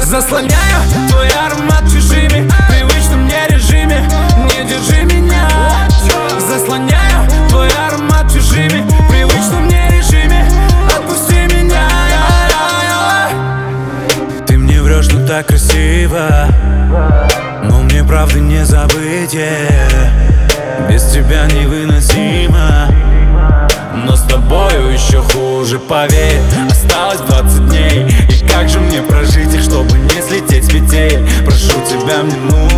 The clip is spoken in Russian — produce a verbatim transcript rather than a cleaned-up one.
Заслоняю твой аромат чужими, привычном мне режиме. Не держи меня. Заслоняю твой аромат чужими, привычном мне режиме. Отпусти меня. Ты мне врешь, но так красиво, но мне правды не забыть, yeah. Без тебя невыносимо, но с тобою еще хуже, поверь. Осталось двадцать дней, и как же мне прожить их, чтобы не слететь с петель? Прошу тебя, мне нужно